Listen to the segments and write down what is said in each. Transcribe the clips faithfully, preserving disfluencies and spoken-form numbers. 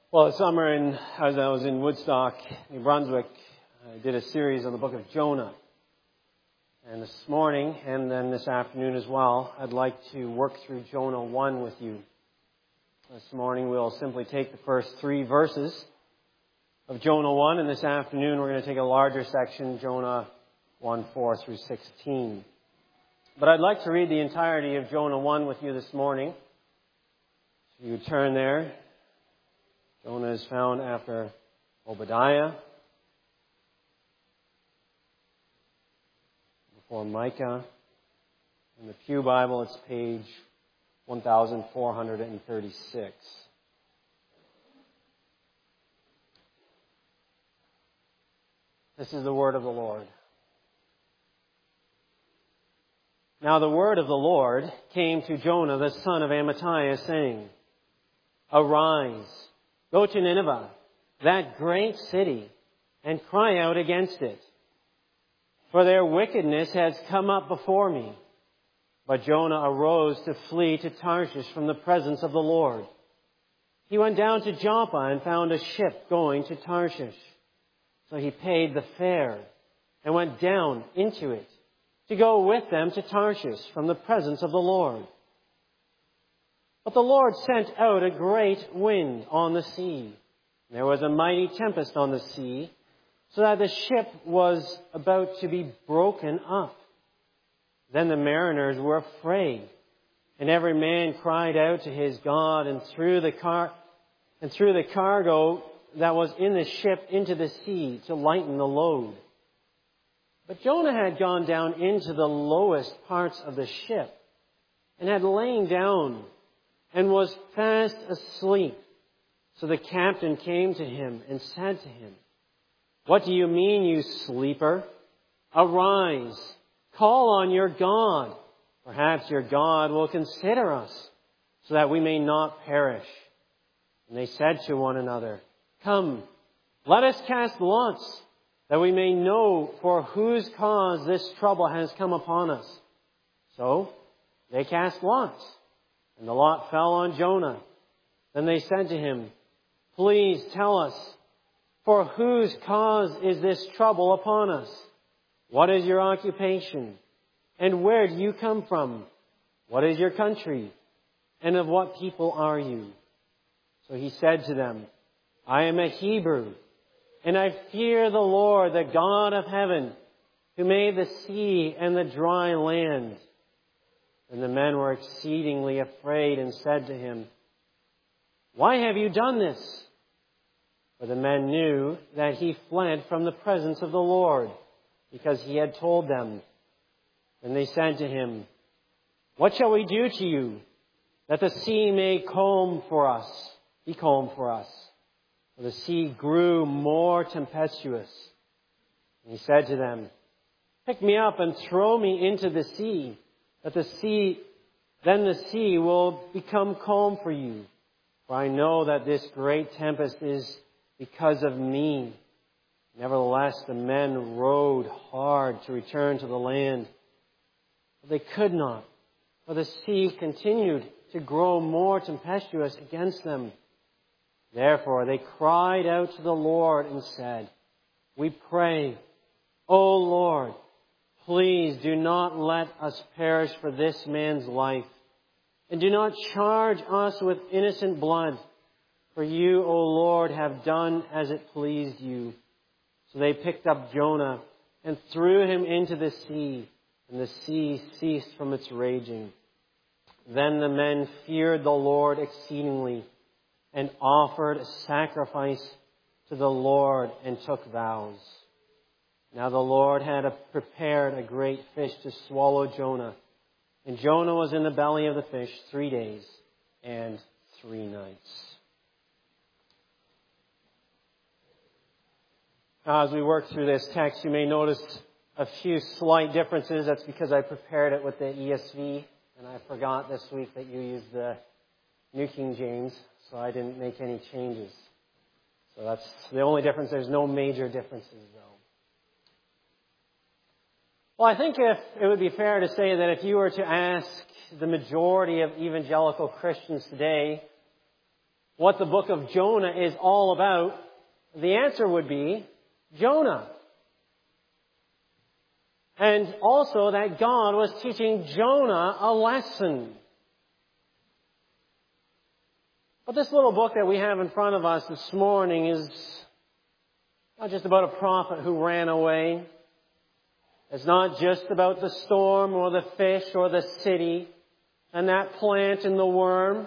Well, this summer, in, as I was in Woodstock, New Brunswick, I did a series on the book of Jonah. And this morning, and then this afternoon as well, I'd like to work through Jonah one with you. This morning, we'll simply take the first three verses of Jonah one, and this afternoon, we're going to take a larger section, Jonah one, four through sixteen. But I'd like to read the entirety of Jonah one with you this morning. So you turn there. Jonah is found after Obadiah, before Micah. In the Pew Bible, it's page one thousand four hundred thirty-six. This is the word of the Lord. Now the word of the Lord came to Jonah, the son of Amittai, saying, Arise, go to Nineveh, that great city, and cry out against it. For their wickedness has come up before me. But Jonah arose to flee to Tarshish from the presence of the Lord. He went down to Joppa and found a ship going to Tarshish. So he paid the fare and went down into it to go with them to Tarshish from the presence of the Lord. But the Lord sent out a great wind on the sea. There was a mighty tempest on the sea, so that the ship was about to be broken up. Then the mariners were afraid, and every man cried out to his God, and threw the car and threw the cargo that was in the ship into the sea to lighten the load. But Jonah had gone down into the lowest parts of the ship, and had lain down, and was fast asleep. So the captain came to him and said to him, What do you mean, you sleeper? Arise, call on your God. Perhaps your God will consider us, so that we may not perish. And they said to one another, Come, let us cast lots, that we may know for whose cause this trouble has come upon us. So they cast lots, and the lot fell on Jonah. Then they said to him, Please tell us, for whose cause is this trouble upon us? What is your occupation? And where do you come from? What is your country? And of what people are you? So he said to them, I am a Hebrew, and I fear the Lord, the God of heaven, who made the sea and the dry land. And the men were exceedingly afraid and said to him, Why have you done this? For the men knew that he fled from the presence of the Lord, because he had told them. And they said to him, What shall we do to you, that the sea may calm for us, be calm for us? For the sea grew more tempestuous. And he said to them, Pick me up and throw me into the sea, that the sea, then the sea will become calm for you. For I know that this great tempest is because of me. Nevertheless, the men rowed hard to return to the land. But they could not, for the sea continued to grow more tempestuous against them. Therefore, they cried out to the Lord and said, We pray, O Lord, please do not let us perish for this man's life, and do not charge us with innocent blood. For you, O Lord, have done as it pleased you. So they picked up Jonah and threw him into the sea, and the sea ceased from its raging. Then the men feared the Lord exceedingly, and offered a sacrifice to the Lord and took vows. Now the Lord had prepared a great fish to swallow Jonah. And Jonah was in the belly of the fish three days and three nights. Now, as we work through this text, you may notice a few slight differences. That's because I prepared it with the E S V, and I forgot this week that you used the New King James, so I didn't make any changes. So that's the only difference. There's no major differences, though. Well, I think if it would be fair to say that if you were to ask the majority of evangelical Christians today, what the book of Jonah is all about, the answer would be Jonah. And also that God was teaching Jonah a lesson. But this little book that we have in front of us this morning is not just about a prophet who ran away. It's not just about the storm or the fish or the city and that plant and the worm.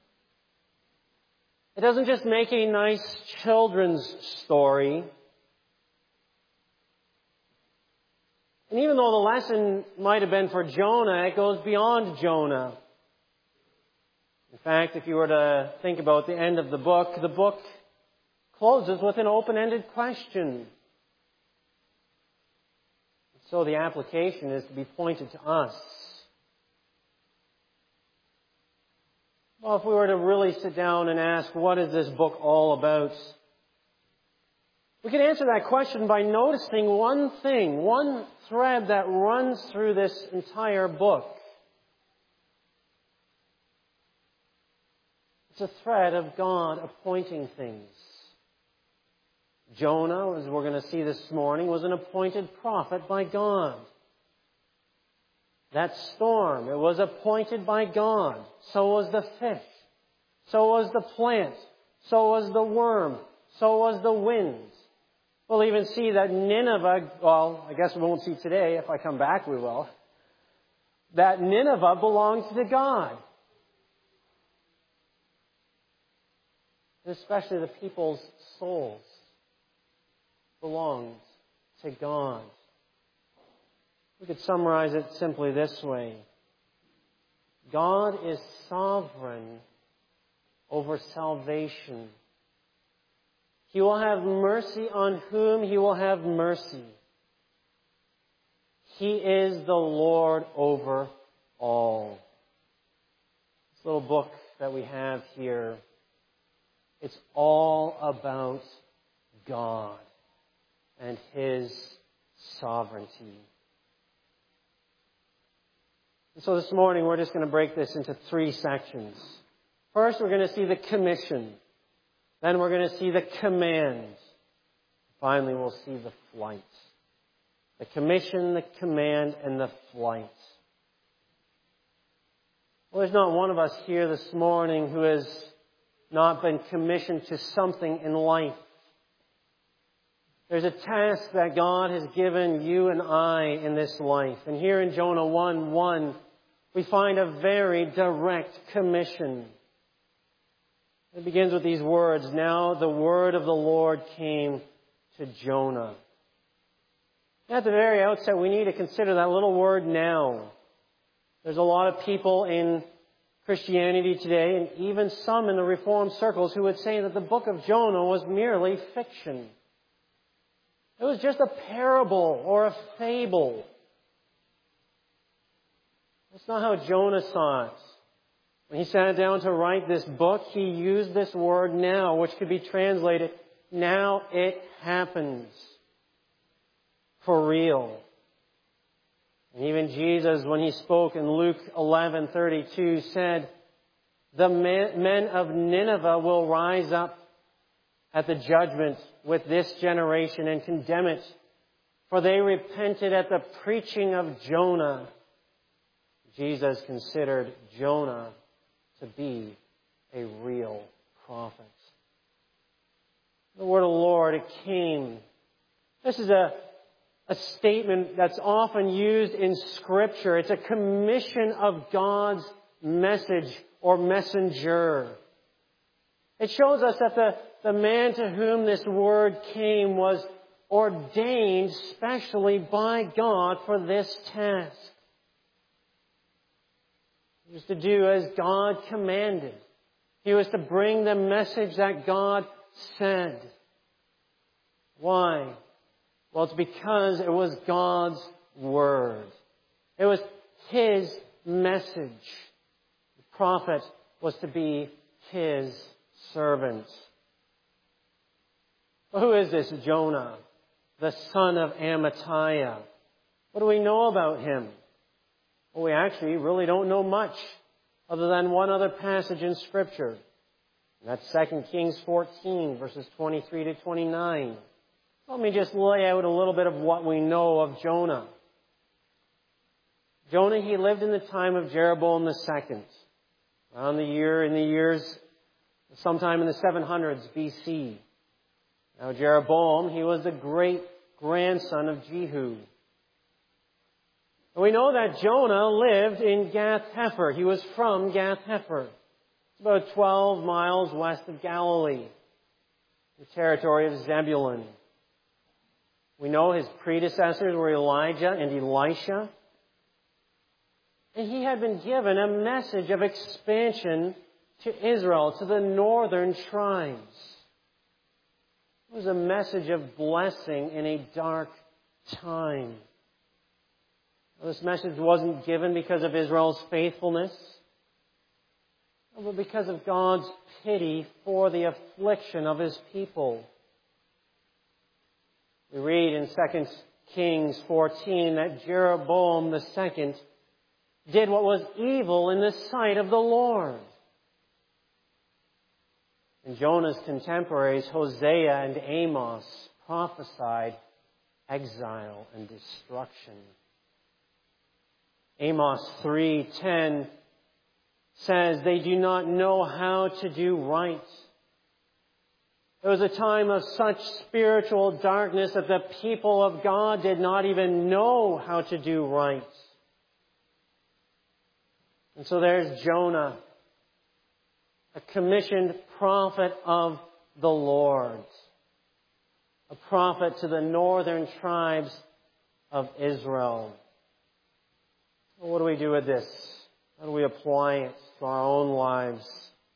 It doesn't just make a nice children's story. And even though the lesson might have been for Jonah, it goes beyond Jonah. In fact, if you were to think about the end of the book, the book closes with an open-ended question. So the application is to be pointed to us. Well, if we were to really sit down and ask, what is this book all about? We can answer that question by noticing one thing, one thread that runs through this entire book. It's a thread of God appointing things. Jonah, as we're going to see this morning, was an appointed prophet by God. That storm, it was appointed by God. So was the fish. So was the plant. So was the worm. So was the wind. We'll even see that Nineveh, well, I guess we won't see today. If I come back, we will. That Nineveh belonged to God. Especially the people's souls belonged to God. We could summarize it simply this way. God is sovereign over salvation. He will have mercy on whom He will have mercy. He is the Lord over all. This little book that we have here, it's all about God and His sovereignty. And so this morning we're just going to break this into three sections. First, we're going to see the commission. Then we're going to see the command. Finally, we'll see the flight. The commission, the command, and the flight. Well, there's not one of us here this morning who has not been commissioned to something in life. There's a task that God has given you and I in this life. And here in Jonah one one, we find a very direct commission. It begins with these words, "Now the word of the Lord came to Jonah." At the very outset, we need to consider that little word "now." There's a lot of people in Christianity today, and even some in the Reformed circles, who would say that the book of Jonah was merely fiction. It was just a parable or a fable. That's not how Jonah saw it. When he sat down to write this book, he used this word "now," which could be translated, "Now it happens." For real. And even Jesus, when He spoke in Luke eleven thirty-two, said, "The men of Nineveh will rise up at the judgment with this generation and condemn it, for they repented at the preaching of Jonah." Jesus considered Jonah to be a real prophet. The word of the Lord, it came. This is a, a statement that's often used in Scripture. It's a commission of God's message or messenger. It shows us that the, the man to whom this word came was ordained specially by God for this task. He was to do as God commanded. He was to bring the message that God said. Why? Well, it's because it was God's word. It was His message. The prophet was to be His servant. Well, who is this Jonah, the son of Amittai? What do we know about him? Well, we actually really don't know much other than one other passage in Scripture. And that's Second Kings fourteen, verses twenty-three to twenty-nine. Let me just lay out a little bit of what we know of Jonah. Jonah, he lived in the time of Jeroboam the second, around the year, in the years, sometime in the seven hundreds B C. Now Jeroboam, he was the great-grandson of Jehu. And we know that Jonah lived in Gath-Hepher. He was from Gath-Hepher. It's about twelve miles west of Galilee, the territory of Zebulun. We know his predecessors were Elijah and Elisha. And he had been given a message of expansion to Israel, to the northern tribes. It was a message of blessing in a dark time. This message wasn't given because of Israel's faithfulness, but because of God's pity for the affliction of His people. We read in Second Kings fourteen that Jeroboam the second did what was evil in the sight of the Lord. And Jonah's contemporaries, Hosea and Amos, prophesied exile and destruction. Amos three ten says, "They do not know how to do right." It was a time of such spiritual darkness that the people of God did not even know how to do right. And so there's Jonah, a commissioned prophet of the Lord, a prophet to the northern tribes of Israel. Well, what do we do with this? How do we apply it to our own lives?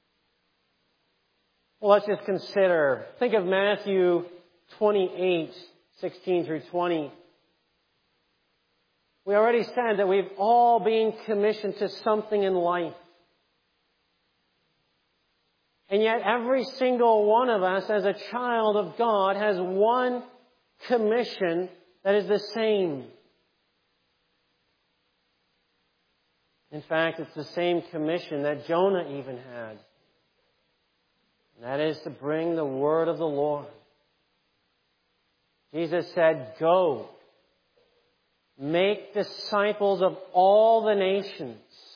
Well, let's just consider. Think of Matthew twenty-eight, sixteen through twenty. We already said that we've all been commissioned to something in life. And yet every single one of us as a child of God has one commission that is the same. In fact, it's the same commission that Jonah even had. And that is to bring the word of the Lord. Jesus said, "Go, make disciples of all the nations."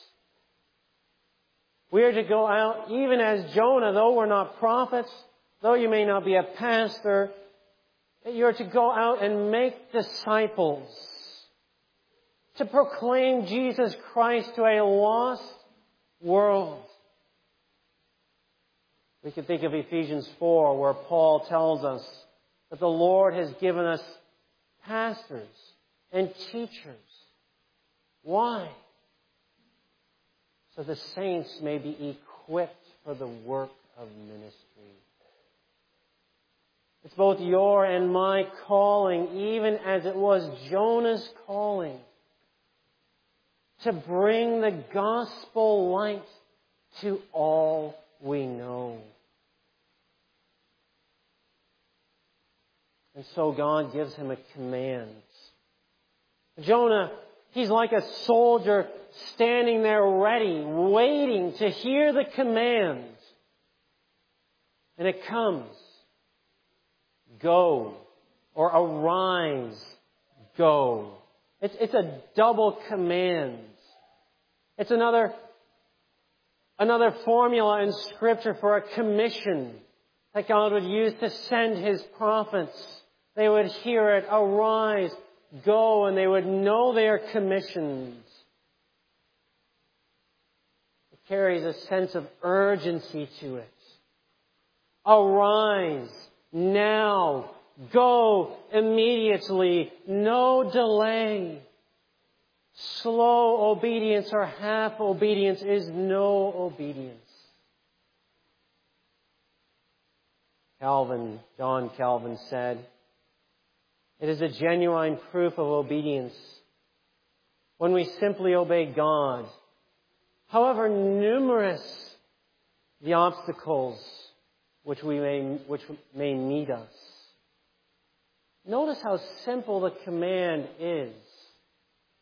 We are to go out, even as Jonah, though we're not prophets, though you may not be a pastor, you're to go out and make disciples, to proclaim Jesus Christ to a lost world. We can think of Ephesians four, where Paul tells us that the Lord has given us pastors and teachers. Why? So the saints may be equipped for the work of ministry. It's both your and my calling, even as it was Jonah's calling, to bring the gospel light to all we know. And so God gives him a command. Jonah, he's like a soldier standing there ready, waiting to hear the command. And it comes. Go. Or arise. Go. It's, it's a double command. It's another, another formula in Scripture for a commission that God would use to send His prophets. They would hear it, arise, go, and they would know they are commissioned. It carries a sense of urgency to it. Arise now. Go immediately. No delay. Slow obedience or half obedience is no obedience. Calvin, John Calvin said, "It is a genuine proof of obedience when we simply obey God, however numerous the obstacles which we may, which may meet us." Notice how simple the command is.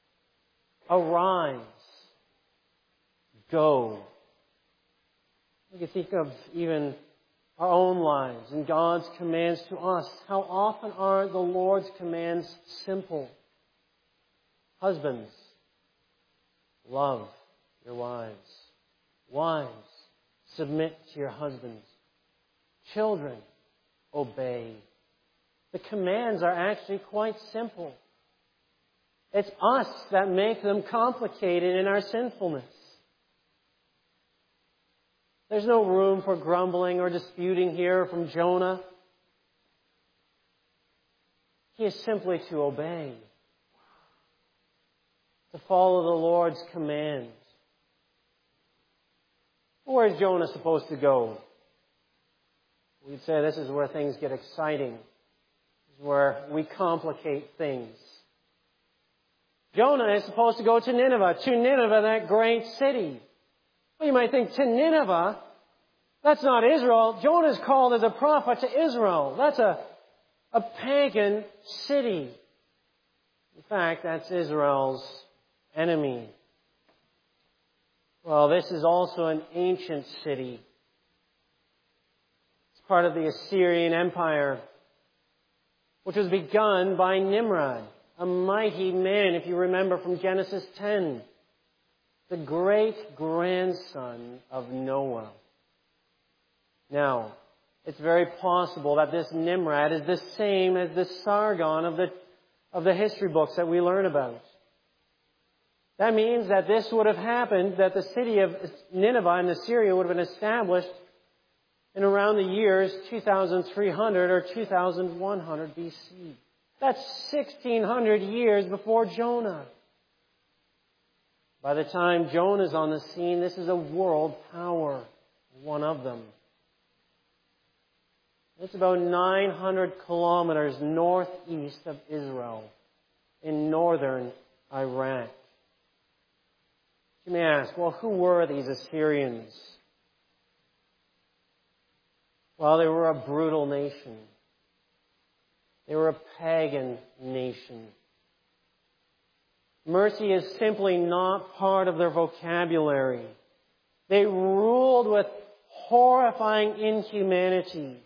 Arise. Go. We can think of even our own lives and God's commands to us. How often are the Lord's commands simple? Husbands, love your wives. Wives, submit to your husbands. Children, obey. The commands are actually quite simple. It's us that make them complicated in our sinfulness. There's no room for grumbling or disputing here from Jonah. He is simply to obey, to follow the Lord's commands. Where is Jonah supposed to go? We'd say this is where things get exciting. This is where we complicate things. Jonah is supposed to go to Nineveh, to Nineveh, that great city. Well, you might think, to Nineveh? That's not Israel. Jonah is called as a prophet to Israel. That's a, a pagan city. In fact, that's Israel's enemy. Well, this is also an ancient city. It's part of the Assyrian Empire, which was begun by Nimrod, a mighty man, if you remember from Genesis ten. The great-grandson of Noah. Now, it's very possible that this Nimrod is the same as the Sargon of the, of the history books that we learn about. That means that this would have happened, that the city of Nineveh in Assyria would have been established in around the years two thousand three hundred or two thousand one hundred B C. That's sixteen hundred years before Jonah. By the time Jonah's on the scene, this is a world power, one of them. It's about nine hundred kilometers northeast of Israel, in northern Iraq. You may ask, well, who were these Assyrians? Well, they were a brutal nation. They were a pagan nation. Mercy is simply not part of their vocabulary. They ruled with horrifying inhumanity.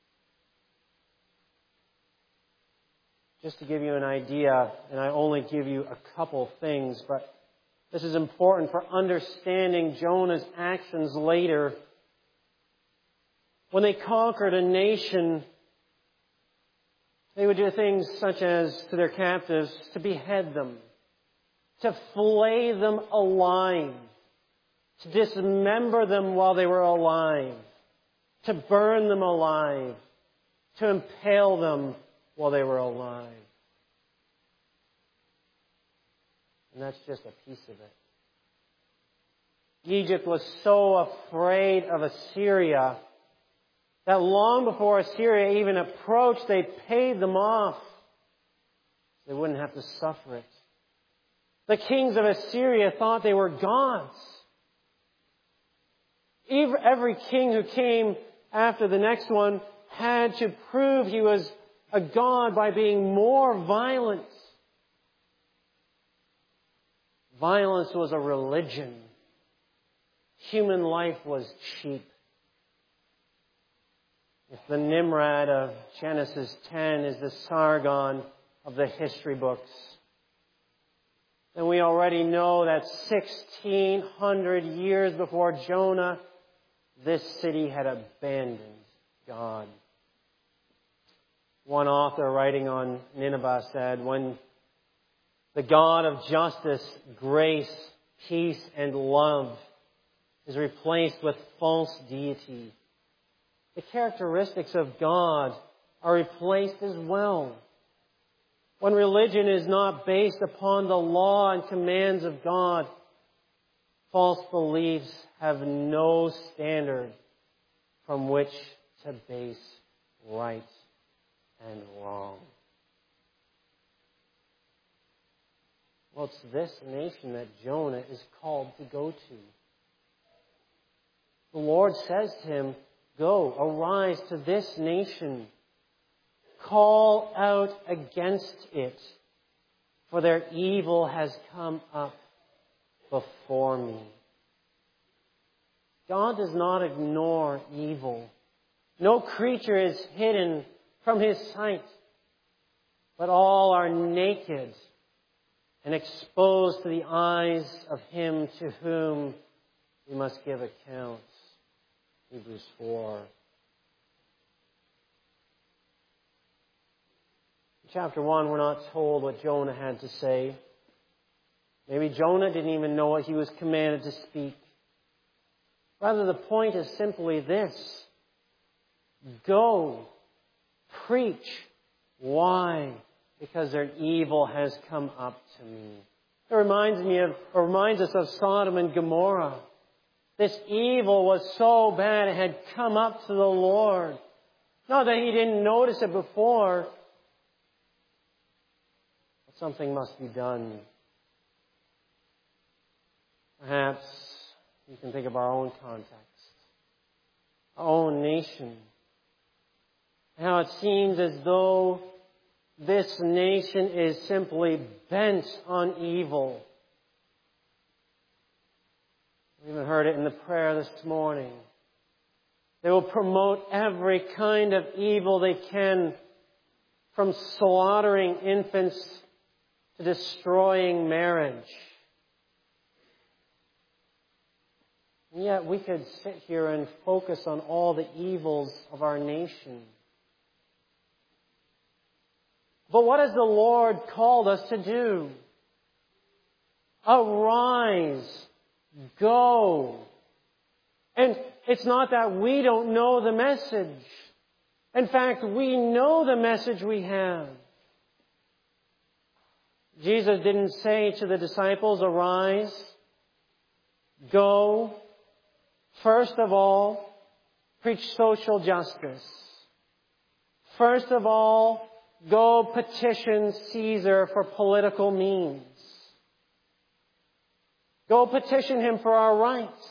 Just to give you an idea, and I only give you a couple things, but this is important for understanding Jonah's actions later. When they conquered a nation, they would do things such as, to their captives, to behead them, to flay them alive, to dismember them while they were alive, to burn them alive, to impale them while they were alive. And that's just a piece of it. Egypt was so afraid of Assyria that long before Assyria even approached, they paid them off. They wouldn't have to suffer it. The kings of Assyria thought they were gods. Every king who came after the next one had to prove he was a god by being more violent. Violence was a religion. Human life was cheap. If the Nimrod of Genesis ten is the Sargon of the history books, then we already know that sixteen hundred years before Jonah, this city had abandoned God. One author writing on Nineveh said, when the God of justice, grace, peace, and love is replaced with false deity, the characteristics of God are replaced as well. When religion is not based upon the law and commands of God, false beliefs have no standard from which to base right and wrong. Well, it's this nation that Jonah is called to go to. The Lord says to him, go, arise to this nation. Call out against it, for their evil has come up before me. God does not ignore evil. No creature is hidden from His sight, but all are naked and exposed to the eyes of Him to whom we must give account. Hebrews four. In chapter one, we're not told what Jonah had to say. Maybe Jonah didn't even know what he was commanded to speak. Rather, the point is simply this. Go. Preach. Why? Because their evil has come up to me. It reminds me of, or reminds us of Sodom and Gomorrah. This evil was so bad it had come up to the Lord. Not that He didn't notice it before, but something must be done. Perhaps you can think of our own context, our own nation. How it seems as though this nation is simply bent on evil. We even heard it in the prayer this morning. They will promote every kind of evil they can, from slaughtering infants to destroying marriage. And yet we could sit here and focus on all the evils of our nation. But what has the Lord called us to do? Arise. Go. And it's not that we don't know the message. In fact, we know the message we have. Jesus didn't say to the disciples, arise, go. First of all, preach social justice. First of all, go petition Caesar for political means. Go petition him for our rights.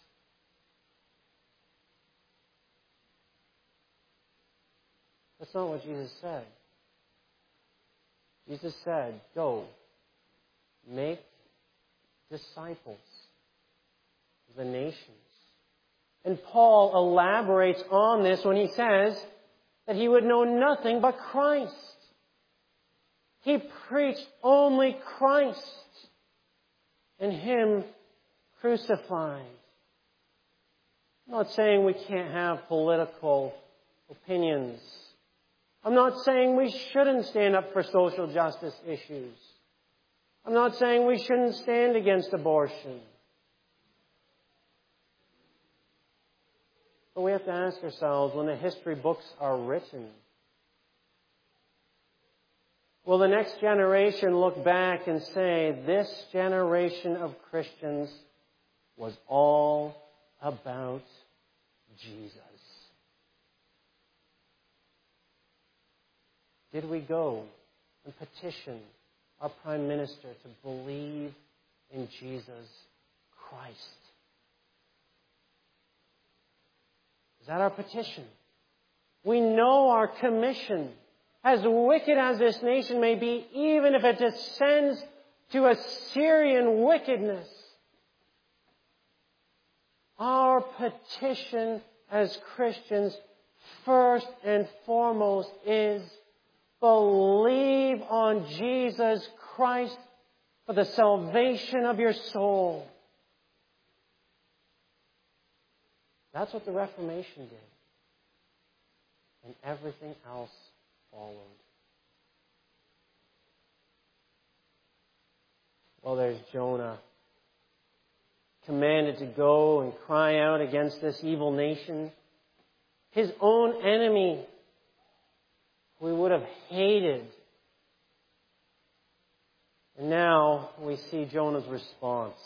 That's not what Jesus said. Jesus said, go, make disciples of the nations. And Paul elaborates on this when he says that he would know nothing but Christ. He preached only Christ and Him crucified. I'm not saying we can't have political opinions. I'm not saying we shouldn't stand up for social justice issues. I'm not saying we shouldn't stand against abortion. But we have to ask ourselves, when the history books are written, will the next generation look back and say, this generation of Christians was all about Jesus? Did we go and petition our Prime Minister to believe in Jesus Christ? Is that our petition? We know our commission. As wicked as this nation may be, even if it descends to Assyrian wickedness, our petition as Christians, first and foremost, is believe on Jesus Christ for the salvation of your soul. That's what the Reformation did. And everything else followed. Well, there's Jonah, commanded to go and cry out against this evil nation. His own enemy, we would have hated. And now we see Jonah's response.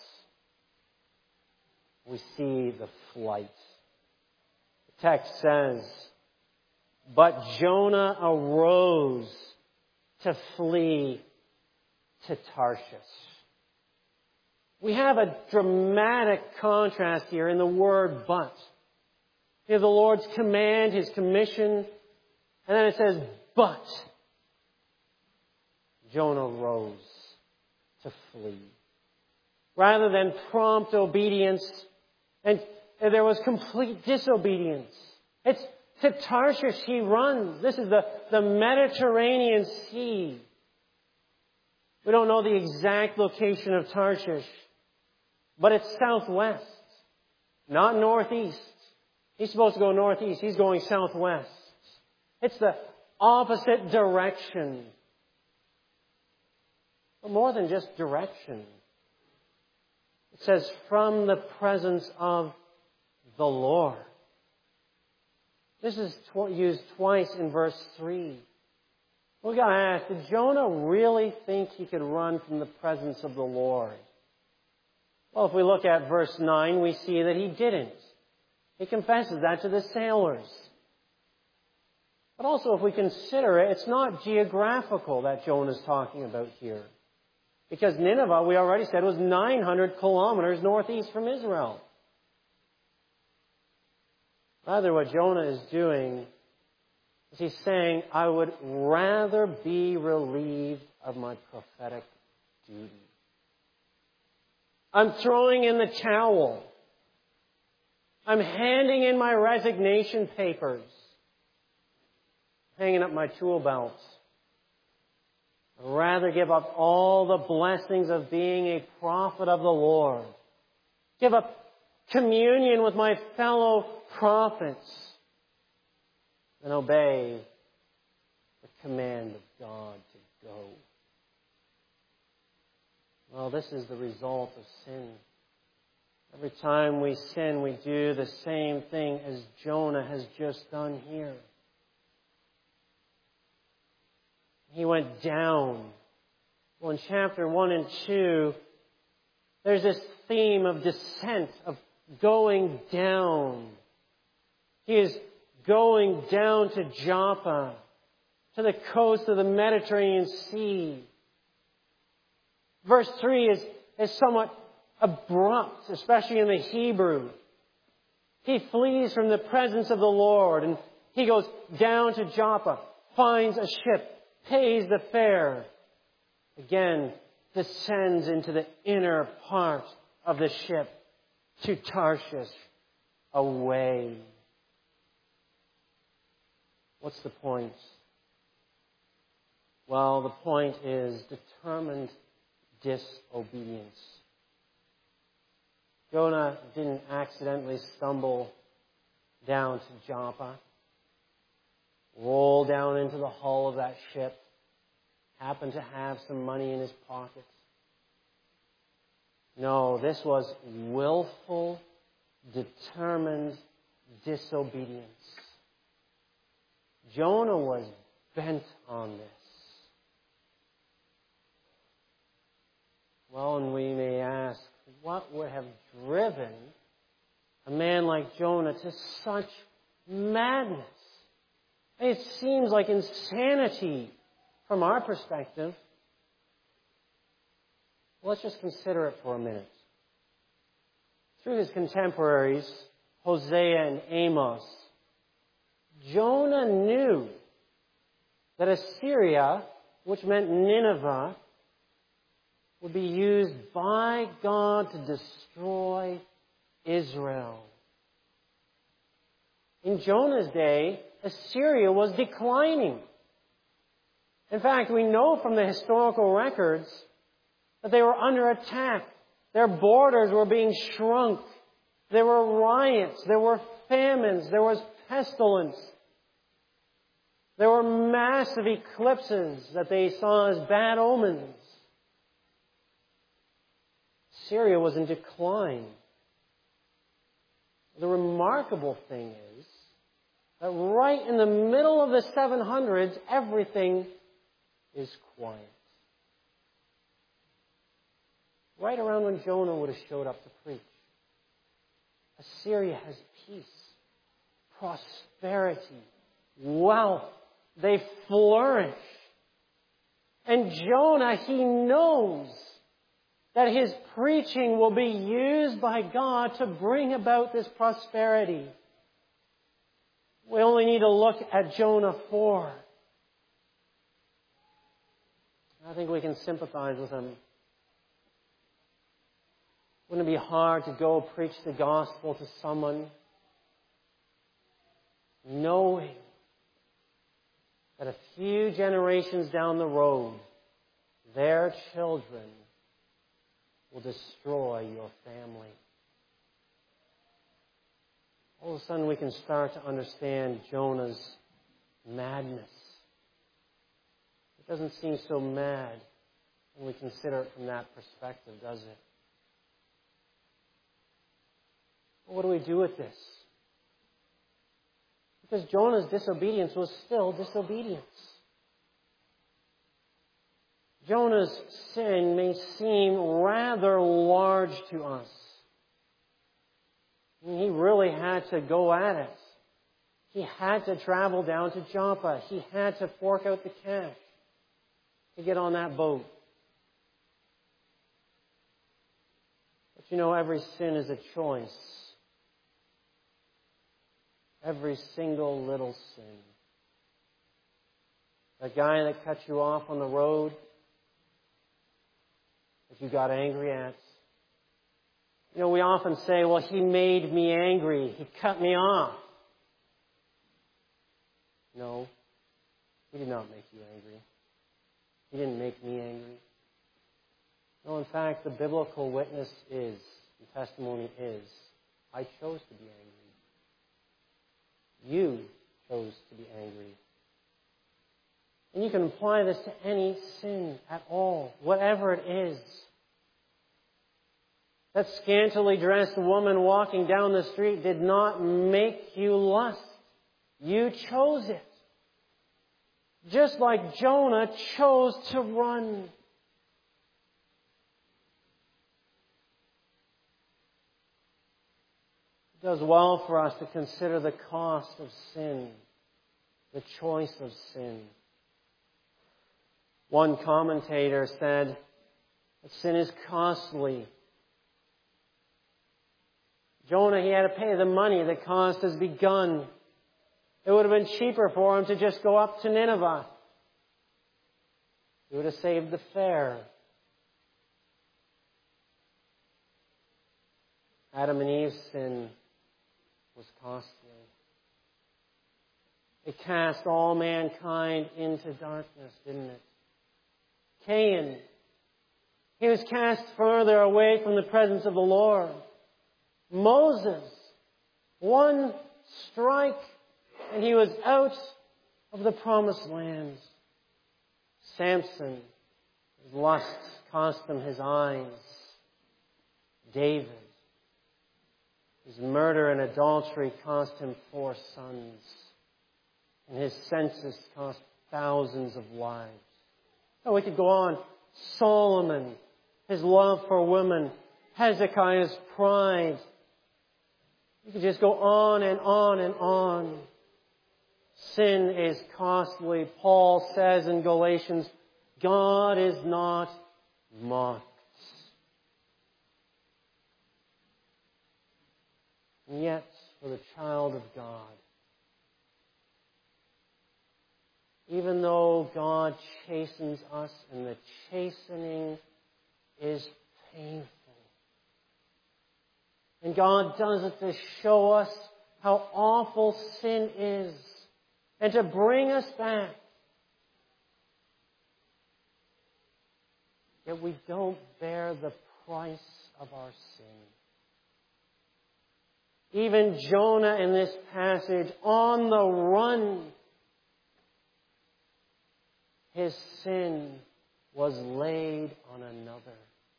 We see the flight. The text says, but Jonah arose to flee to Tarshish. We have a dramatic contrast here in the word but. We have the Lord's command, His commission, and then it says, but Jonah rose to flee. Rather than prompt obedience and, there was complete disobedience. It's to Tarshish he runs. This is the, the Mediterranean Sea. We don't know the exact location of Tarshish, but it's southwest, not northeast. He's supposed to go northeast. He's going southwest. It's the opposite direction. But more than just direction. It says, from the presence of the Lord. This is tw- used twice in verse three. We've got to ask, did Jonah really think he could run from the presence of the Lord? Well, if we look at verse nine, we see that he didn't. He confesses that to the sailors. But also, if we consider it, it's not geographical that Jonah's talking about here. Because Nineveh, we already said, was nine hundred kilometers northeast from Israel. Rather, what Jonah is doing is he's saying, I would rather be relieved of my prophetic duty. I'm throwing in the towel. I'm handing in my resignation papers. Hanging up my tool belts. I'd rather give up all the blessings of being a prophet of the Lord. Give up communion with my fellow prophets than obey the command of God to go. Well, this is the result of sin. Every time we sin, we do the same thing as Jonah has just done here. He went down. Well, in chapter one and two, there's this theme of descent, of going down. He is going down to Joppa, to the coast of the Mediterranean Sea. Verse three is, is somewhat abrupt, especially in the Hebrew. He flees from the presence of the Lord, and he goes down to Joppa, finds a ship, pays the fare, again descends into the inner part of the ship to Tarshish, away. What's the point? Well, the point is determined disobedience. Jonah didn't accidentally stumble down to Joppa, roll down into the hull of that ship, happen to have some money in his pockets. No, this was willful, determined disobedience. Jonah was bent on this. Well, and we may ask, what would have driven a man like Jonah to such madness? It seems like insanity from our perspective. Let's just consider it for a minute. Through his contemporaries, Hosea and Amos, Jonah knew that Assyria, which meant Nineveh, would be used by God to destroy Israel. In Jonah's day, Assyria was declining. In fact, we know from the historical records that they were under attack. Their borders were being shrunk. There were riots. There were famines. There was pestilence. There were massive eclipses that they saw as bad omens. Syria was in decline. The remarkable thing is that right in the middle of the seven hundreds, everything is quiet. Right around when Jonah would have showed up to preach. Assyria has peace, prosperity, wealth. They flourish. And Jonah, he knows that his preaching will be used by God to bring about this prosperity. We only need to look at Jonah four. I think we can sympathize with him. Wouldn't it be hard to go preach the gospel to someone knowing that a few generations down the road, their children will destroy your family? All of a sudden we can start to understand Jonah's madness. It doesn't seem so mad when we consider it from that perspective, does it? What do we do with this? Because Jonah's disobedience was still disobedience. Jonah's sin may seem rather large to us. I mean, he really had to go at it. He had to travel down to Joppa. He had to fork out the cash to get on that boat. But you know, every sin is a choice. Every single little sin. That guy that cut you off on the road that you got angry at. You know, we often say, well, he made me angry. He cut me off. No, he did not make you angry. He didn't make me angry. No, in fact, the biblical witness is, the testimony is, I chose to be angry. You chose to be angry. And you can apply this to any sin at all, whatever it is. That scantily dressed woman walking down the street did not make you lust. You chose it. Just like Jonah chose to run. It does well for us to consider the cost of sin, the choice of sin. One commentator said that sin is costly. Jonah, he had to pay the money that caused his begun. It would have been cheaper for him to just go up to Nineveh. He would have saved the fare. Adam and Eve's sin was costly. It cast all mankind into darkness, didn't it? Cain, he was cast further away from the presence of the Lord. Moses, one strike, and he was out of the promised land. Samson, his lust cost him his eyes. David, his murder and adultery cost him four sons. And his census cost thousands of lives. Oh, we could go on. Solomon, his love for women. Hezekiah's pride. You could just go on and on and on. Sin is costly. Paul says in Galatians, God is not mocked. And yet, for the child of God, even though God chastens us, and the chastening is painful, and God does it to show us how awful sin is, and to bring us back, yet we don't bear the price of our sin. Even Jonah in this passage, on the run, his sin was laid on another.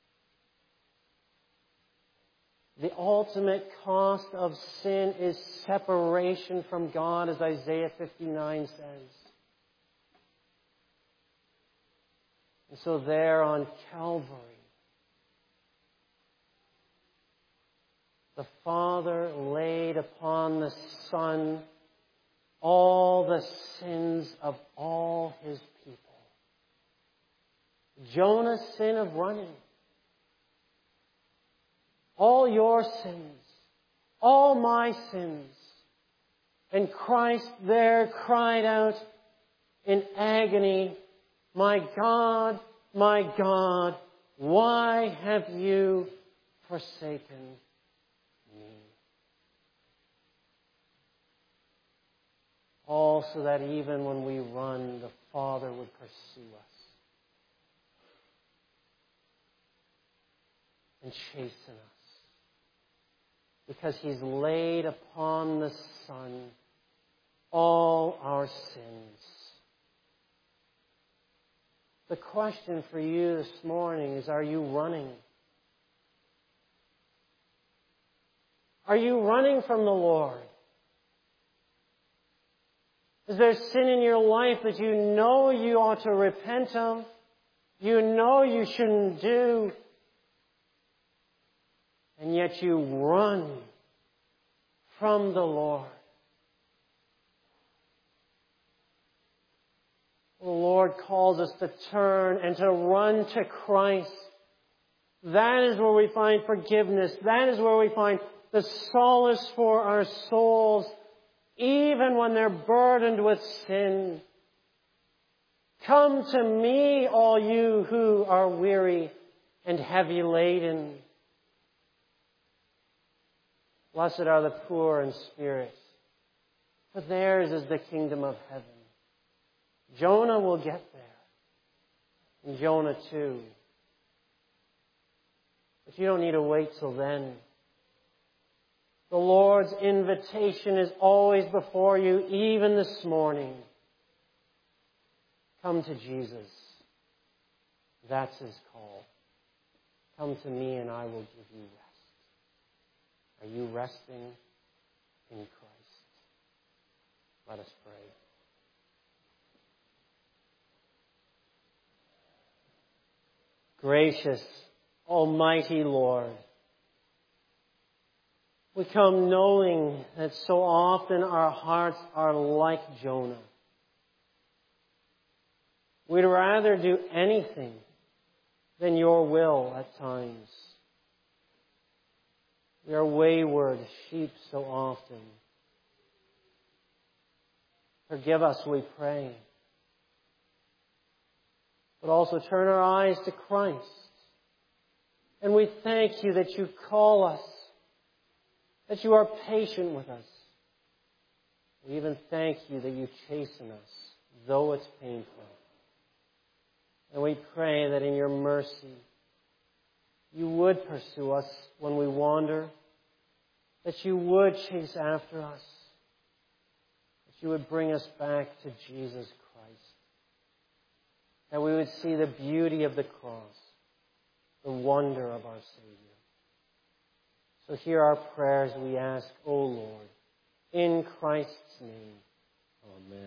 The ultimate cost of sin is separation from God, as Isaiah fifty-nine says. And so there on Calvary, the Father laid upon the Son all the sins of all His people. Jonah's sin of running. All your sins. All my sins. And Christ there cried out in agony, "My God, my God, why have you forsaken me. All so that even when we run, the Father would pursue us and chasten us. Because He's laid upon the Son all our sins. The question for you this morning is, are you running? Are you running from the Lord? Is there sin in your life that you know you ought to repent of? You know you shouldn't do, and yet you run from the Lord? The Lord calls us to turn and to run to Christ. That is where we find forgiveness. That is where we find the solace for our souls, even when they're burdened with sin. Come to me, all you who are weary and heavy laden. Blessed are the poor in spirit, for theirs is the kingdom of heaven. Jonah will get there. And Jonah too. But you don't need to wait till then. The Lord's invitation is always before you, even this morning. Come to Jesus. That's His call. Come to me and I will give you rest. Are you resting in Christ? Let us pray. Gracious, almighty Lord, we come knowing that so often our hearts are like Jonah. We'd rather do anything than your will at times. We are wayward sheep so often. Forgive us, we pray. But also turn our eyes to Christ. And we thank you that you call us, that you are patient with us. We even thank you that you chasten us, though it's painful. And we pray that in your mercy, you would pursue us when we wander, that you would chase after us, that you would bring us back to Jesus Christ. That we would see the beauty of the cross, the wonder of our Savior. So hear our prayers, we ask, O Lord, in Christ's name. Amen.